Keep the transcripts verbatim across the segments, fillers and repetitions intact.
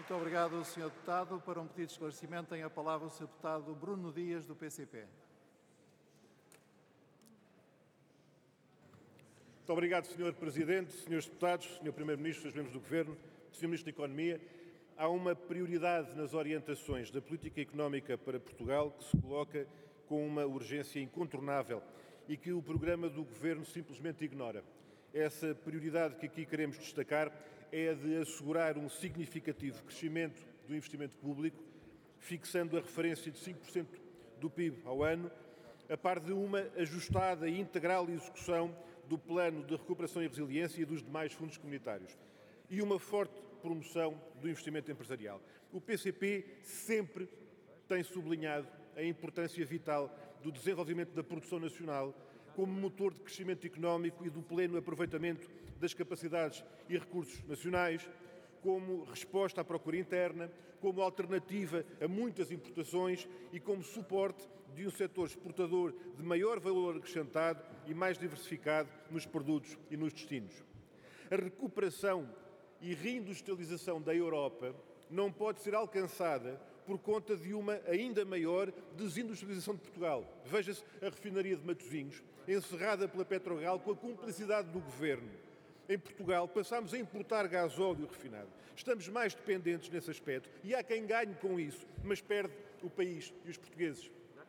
Muito obrigado, senhor Deputado. Para um pedido de esclarecimento, tem a palavra o senhor Deputado Bruno Dias, do P C P. Muito obrigado, senhor Presidente, senhores Deputados, senhor Primeiro-Ministro, senhores membros do Governo, senhor Ministro da Economia. Há uma prioridade nas orientações da política económica para Portugal que se coloca com uma urgência incontornável e que o programa do Governo simplesmente ignora. Essa prioridade que aqui queremos destacar é a de assegurar um significativo crescimento do investimento público, fixando a referência de cinco por cento do P I B ao ano, a par de uma ajustada e integral execução do Plano de Recuperação e Resiliência e dos demais fundos comunitários, e uma forte promoção do investimento empresarial. O P C P sempre tem sublinhado a importância vital do desenvolvimento da produção nacional como motor de crescimento económico e do pleno aproveitamento das capacidades e recursos nacionais, como resposta à procura interna, como alternativa a muitas importações e como suporte de um setor exportador de maior valor acrescentado e mais diversificado nos produtos e nos destinos. A recuperação e reindustrialização da Europa não pode ser alcançada por conta de uma ainda maior desindustrialização de Portugal. Veja-se a refinaria de Matosinhos, encerrada pela Petrogal com a cumplicidade do Governo. Em Portugal, passámos a importar gasóleo refinado. Estamos mais dependentes nesse aspecto e há quem ganhe com isso, mas perde o país e os portugueses.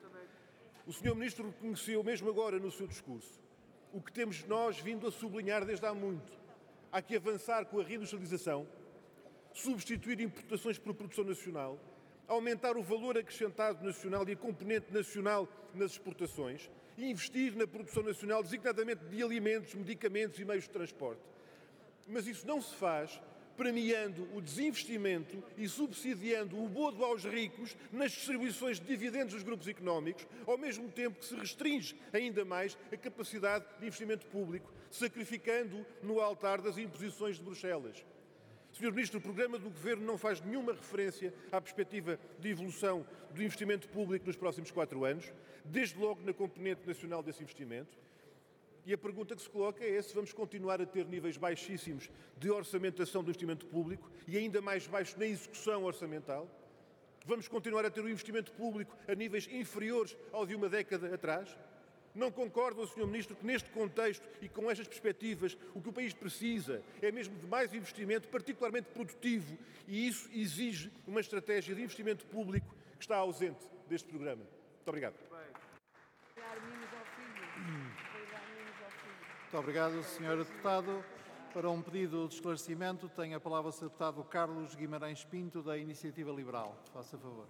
O senhor Ministro reconheceu, mesmo agora no seu discurso, o que temos nós vindo a sublinhar desde há muito. Há que avançar com a reindustrialização, substituir importações por produção nacional, aumentar o valor acrescentado nacional e a componente nacional nas exportações e investir na produção nacional, designadamente de alimentos, medicamentos e meios de transporte. Mas isso não se faz premiando o desinvestimento e subsidiando o bodo aos ricos nas distribuições de dividendos dos grupos económicos, ao mesmo tempo que se restringe ainda mais a capacidade de investimento público, sacrificando-o no altar das imposições de Bruxelas. senhor Ministro, o programa do Governo não faz nenhuma referência à perspectiva de evolução do investimento público nos próximos quatro anos, desde logo na componente nacional desse investimento. E a pergunta que se coloca é se vamos continuar a ter níveis baixíssimos de orçamentação do investimento público e ainda mais baixos na execução orçamental. Vamos continuar a ter o investimento público a níveis inferiores ao de uma década atrás. Não concorda, senhor Ministro, que neste contexto e com estas perspectivas o que o país precisa é mesmo de mais investimento, particularmente produtivo, e isso exige uma estratégia de investimento público que está ausente deste programa. Muito obrigado. Muito obrigado, senhor Deputado. Para um pedido de esclarecimento, tem a palavra o senhor Deputado Carlos Guimarães Pinto, da Iniciativa Liberal. Faça favor.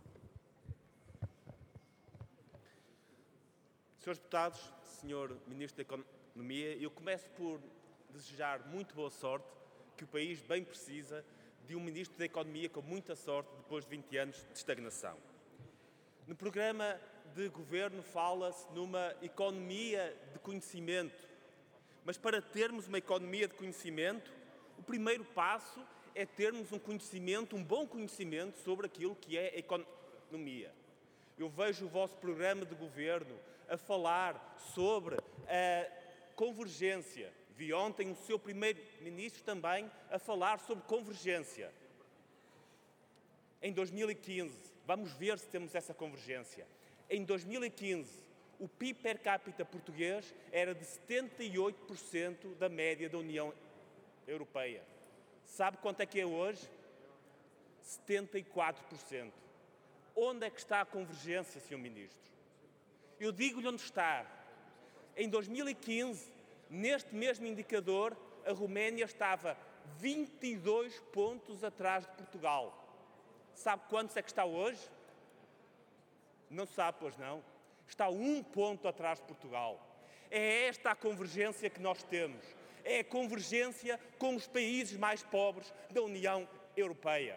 Senhores Deputados, senhor Ministro da Economia, eu começo por desejar muito boa sorte, que o país bem precisa de um Ministro da Economia com muita sorte depois de vinte anos de estagnação. No programa de Governo fala-se numa economia de conhecimento, mas para termos uma economia de conhecimento, o primeiro passo é termos um conhecimento, um bom conhecimento sobre aquilo que é a economia. Eu vejo o vosso programa de Governo a falar sobre a convergência. Vi ontem o seu Primeiro-Ministro também a falar sobre convergência. Em dois mil e quinze, vamos ver se temos essa convergência. Em dois mil e quinze, o P I B per capita português era de setenta e oito por cento da média da União Europeia. Sabe quanto é que é hoje? setenta e quatro por cento. Onde é que está a convergência, senhor Ministro? Eu digo-lhe onde está. Em dois mil e quinze, neste mesmo indicador, a Roménia estava vinte e dois pontos atrás de Portugal. Sabe quantos é que está hoje? Não sabe, pois não. Está um ponto atrás de Portugal. É esta a convergência que nós temos. É a convergência com os países mais pobres da União Europeia.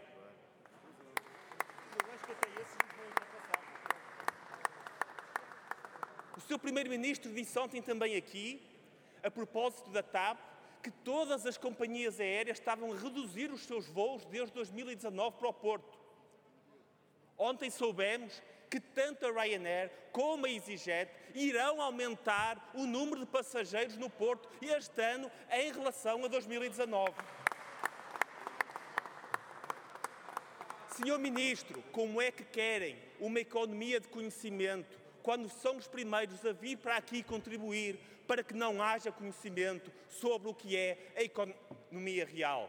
O seu Primeiro-Ministro disse ontem também aqui, a propósito da TAP, que todas as companhias aéreas estavam a reduzir os seus voos desde dois mil e dezanove para o Porto. Ontem soubemos que tanto a Ryanair como a EasyJet irão aumentar o número de passageiros no Porto este ano em relação a dois mil e dezanove. Senhor Ministro, como é que querem uma economia de conhecimento quando são os primeiros a vir para aqui contribuir para que não haja conhecimento sobre o que é a economia real?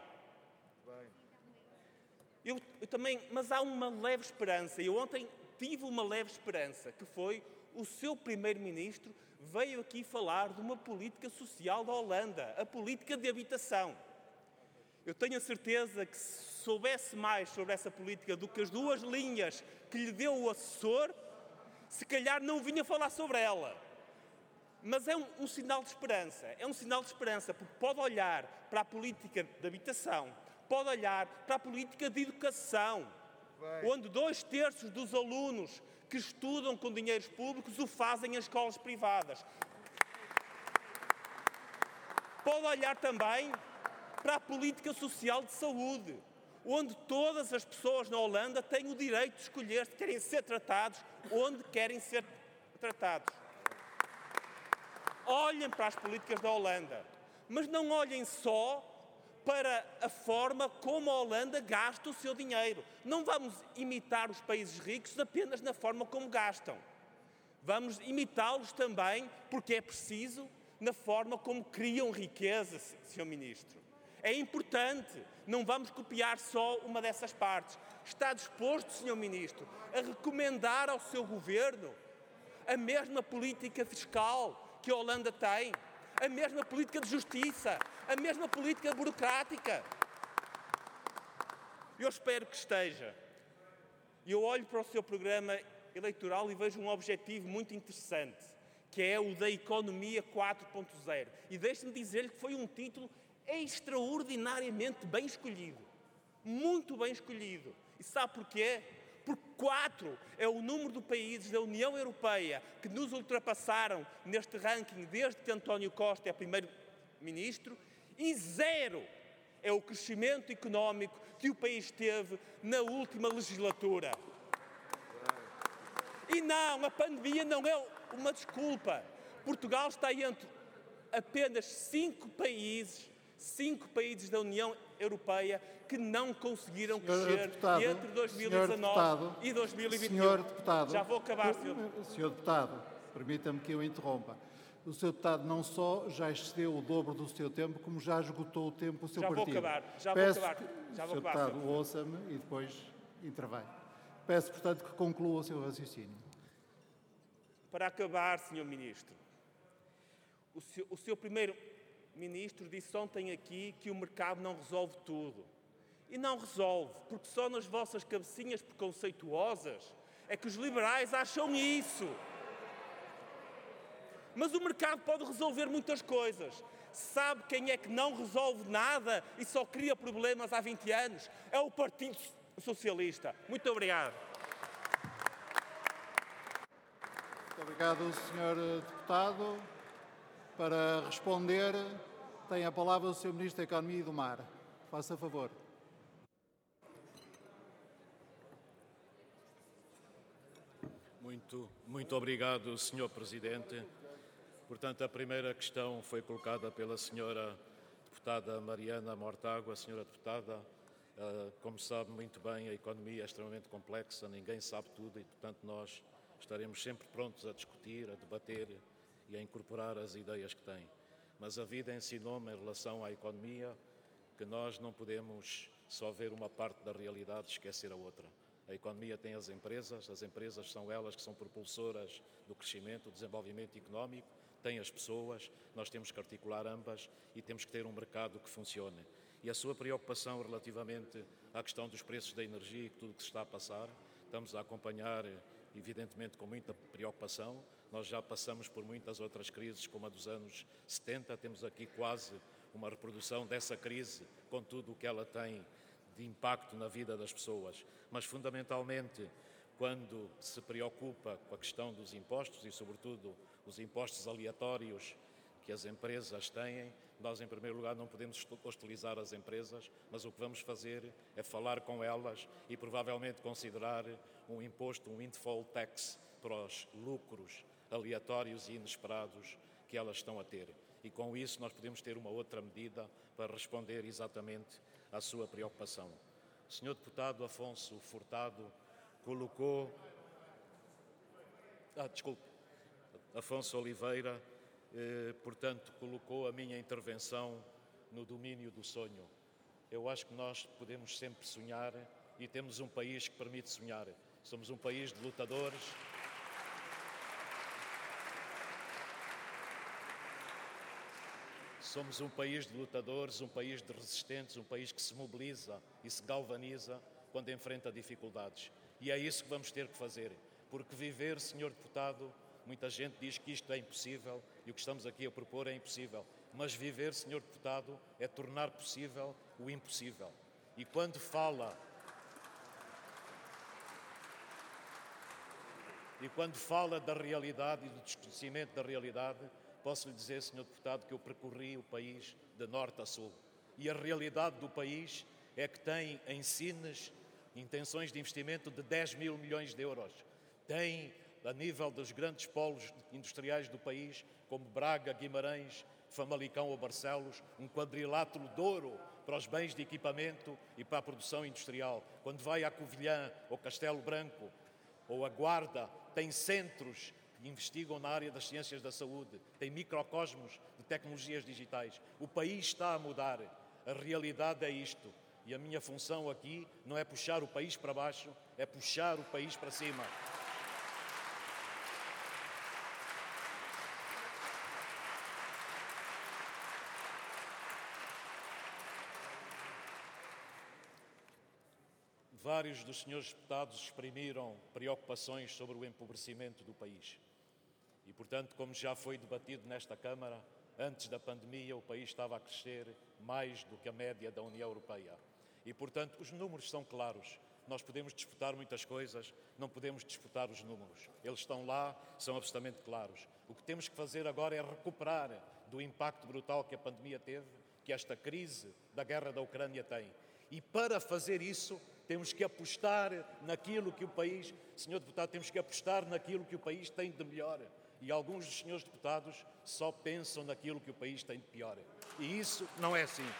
Eu, eu também, mas há uma leve esperança. Eu ontem tive uma leve esperança, que foi o seu primeiro-ministro veio aqui falar de uma política social da Holanda, a política de habitação. Eu tenho a certeza que se soubesse mais sobre essa política do que as duas linhas que lhe deu o assessor, se calhar não vinha falar sobre ela. Mas é um, um sinal de esperança, é um sinal de esperança, porque pode olhar para a política de habitação, pode olhar para a política de educação, Bem. onde dois terços dos alunos que estudam com dinheiros públicos o fazem em escolas privadas. Pode olhar também para a política social de saúde, onde todas as pessoas na Holanda têm o direito de escolher se querem ser tratados, onde querem ser tratados. Olhem para as políticas da Holanda, mas não olhem só para a forma como a Holanda gasta o seu dinheiro. Não vamos imitar os países ricos apenas na forma como gastam. Vamos imitá-los também, porque é preciso, na forma como criam riqueza, senhor Ministro. É importante, não vamos copiar só uma dessas partes. Está disposto, senhor Ministro, a recomendar ao seu governo a mesma política fiscal que a Holanda tem, a mesma política de justiça, a mesma política burocrática? Eu espero que esteja. Eu olho para o seu programa eleitoral e vejo um objetivo muito interessante, que é o da Economia quatro ponto zero. E deixe-me dizer-lhe que foi um título extraordinariamente bem escolhido. Muito bem escolhido. E sabe porquê? Porque quatro é o número de países da União Europeia que nos ultrapassaram neste ranking desde que António Costa é primeiro-ministro, e zero é o crescimento económico que o país teve na última legislatura. E não, a pandemia não é uma desculpa. Portugal está entre apenas cinco países, cinco países da União Europeia que não conseguiram crescer deputado, entre dois mil e dezanove e dois mil e vinte e um. Senhor deputado, Já vou acabar, senhor. Senhor deputado, permita-me que eu interrompa. O senhor deputado não só já excedeu o dobro do seu tempo, como já esgotou o tempo do seu já partido. Vou acabar, já Peço vou acabar. Já que vou o senhor acabar, deputado ouça-me e depois intervém. Peço, portanto, que conclua o seu raciocínio. Para acabar, senhor Ministro, o seu, o seu primeiro-ministro disse ontem aqui que o mercado não resolve tudo. E não resolve, porque só nas vossas cabecinhas preconceituosas é que os liberais acham isso. Mas o mercado pode resolver muitas coisas. Sabe quem é que não resolve nada e só cria problemas há vinte anos? É o Partido Socialista. Muito obrigado. Muito obrigado, senhor deputado. Para responder, tem a palavra o senhor Ministro da Economia e do Mar. Faça favor. Muito, muito obrigado, senhor Presidente. Portanto, a primeira questão foi colocada pela senhora deputada Mariana Mortágua. A senhora deputada, como sabe muito bem, a economia é extremamente complexa, ninguém sabe tudo e, portanto, nós estaremos sempre prontos a discutir, a debater e a incorporar as ideias que têm. Mas a vida ensinou-me, em relação à economia, que nós não podemos só ver uma parte da realidade e esquecer a outra. A economia tem as empresas, as empresas são elas que são propulsoras do crescimento, do desenvolvimento económico, tem as pessoas, nós temos que articular ambas e temos que ter um mercado que funcione. E a sua preocupação relativamente à questão dos preços da energia e tudo o que se está a passar, estamos a acompanhar, evidentemente, com muita preocupação. Nós já passamos por muitas outras crises, como a dos anos setenta, temos aqui quase uma reprodução dessa crise, com tudo o que ela tem de impacto na vida das pessoas. Mas, fundamentalmente, quando se preocupa com a questão dos impostos e, sobretudo, os impostos aleatórios que as empresas têm, nós, em primeiro lugar, não podemos hostilizar as empresas, mas o que vamos fazer é falar com elas e, provavelmente, considerar um imposto, um windfall tax, para os lucros aleatórios e inesperados que elas estão a ter. E, com isso, nós podemos ter uma outra medida para responder exatamente à sua preocupação. O senhor deputado Afonso Furtado colocou... Ah, desculpe. Afonso Oliveira, eh, portanto, colocou a minha intervenção no domínio do sonho. Eu acho que nós podemos sempre sonhar e temos um país que permite sonhar. Somos um país de lutadores. Somos um país de lutadores, um país de resistentes, um país que se mobiliza e se galvaniza quando enfrenta dificuldades. E é isso que vamos ter que fazer, porque viver, senhor deputado, muita gente diz que isto é impossível e o que estamos aqui a propor é impossível. Mas viver, senhor deputado, é tornar possível o impossível. E quando fala... E quando fala da realidade e do desconhecimento da realidade, posso lhe dizer, senhor deputado, que eu percorri o país de norte a sul. E a realidade do país é que tem em Sines intenções de investimento de dez mil milhões de euros. Tem, a nível dos grandes polos industriais do país, como Braga, Guimarães, Famalicão ou Barcelos, um quadrilátero de ouro para os bens de equipamento e para a produção industrial. Quando vai a Covilhã ou Castelo Branco ou a Guarda, tem centros que investigam na área das ciências da saúde, tem microcosmos de tecnologias digitais. O país está a mudar, a realidade é isto. E a minha função aqui não é puxar o país para baixo, é puxar o país para cima. Vários dos senhores deputados exprimiram preocupações sobre o empobrecimento do país. E, portanto, como já foi debatido nesta Câmara, antes da pandemia o país estava a crescer mais do que a média da União Europeia. E, portanto, os números são claros. Nós podemos disputar muitas coisas, não podemos disputar os números. Eles estão lá, são absolutamente claros. O que temos que fazer agora é recuperar do impacto brutal que a pandemia teve, que esta crise da guerra da Ucrânia tem. E para fazer isso, temos que apostar naquilo que o país, senhor deputado, temos que apostar naquilo que o país tem de melhor. E alguns dos senhores deputados só pensam naquilo que o país tem de pior. E isso não é assim.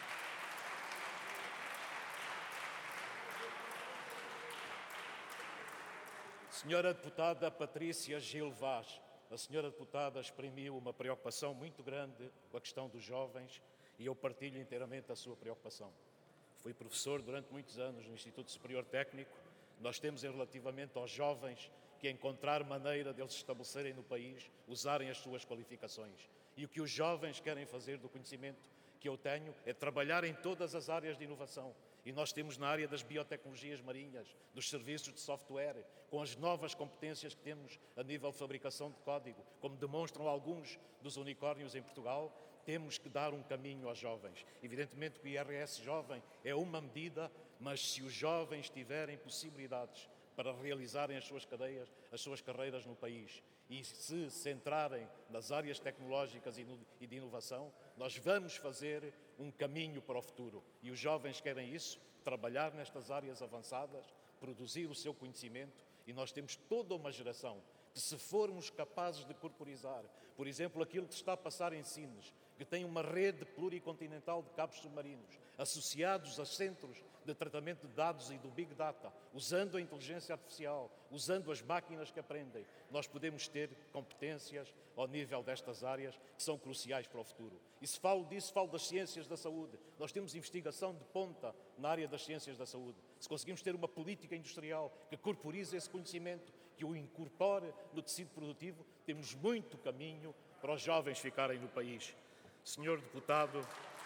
Senhora deputada Patrícia Gil Vaz, a senhora deputada exprimiu uma preocupação muito grande com a questão dos jovens e eu partilho inteiramente a sua preocupação. Fui professor durante muitos anos no Instituto Superior Técnico. Nós temos, relativamente aos jovens, que encontrar maneira deles se estabelecerem no país, usarem as suas qualificações. E o que os jovens querem fazer do conhecimento que eu tenho é trabalhar em todas as áreas de inovação. E nós temos na área das biotecnologias marinhas, dos serviços de software, com as novas competências que temos a nível de fabricação de código, como demonstram alguns dos unicórnios em Portugal, temos que dar um caminho aos jovens. Evidentemente que o I R S jovem é uma medida, mas se os jovens tiverem possibilidades para realizarem as suas cadeias, as suas carreiras no país e se centrarem nas áreas tecnológicas e de inovação, nós vamos fazer um caminho para o futuro. E os jovens querem isso, trabalhar nestas áreas avançadas, produzir o seu conhecimento, e nós temos toda uma geração que, se formos capazes de corporizar, por exemplo, aquilo que está a passar em Sines, que tem uma rede pluricontinental de cabos submarinos, associados a centros de tratamento de dados e do Big Data, usando a inteligência artificial, usando as máquinas que aprendem, nós podemos ter competências ao nível destas áreas que são cruciais para o futuro. E se falo disso, falo das ciências da saúde. Nós temos investigação de ponta na área das ciências da saúde. Se conseguimos ter uma política industrial que corporize esse conhecimento, que o incorpore no tecido produtivo, temos muito caminho para os jovens ficarem no país. Senhor deputado,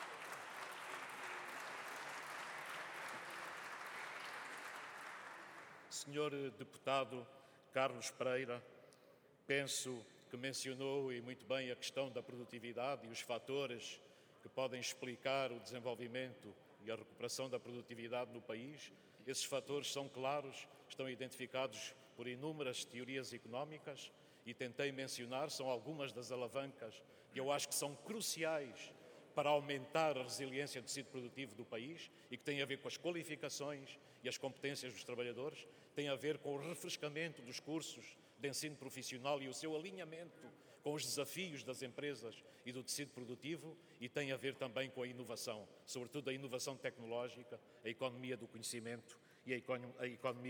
Senhor deputado Carlos Pereira, penso que mencionou e muito bem a questão da produtividade e os fatores que podem explicar o desenvolvimento e a recuperação da produtividade no país. Esses fatores são claros, estão identificados por inúmeras teorias económicas e tentei mencionar, são algumas das alavancas que eu acho que são cruciais para aumentar a resiliência do tecido produtivo do país e que têm a ver com as qualificações e as competências dos trabalhadores, tem a ver com o refrescamento dos cursos de ensino profissional e o seu alinhamento com os desafios das empresas e do tecido produtivo e tem a ver também com a inovação, sobretudo a inovação tecnológica, a economia do conhecimento e a economia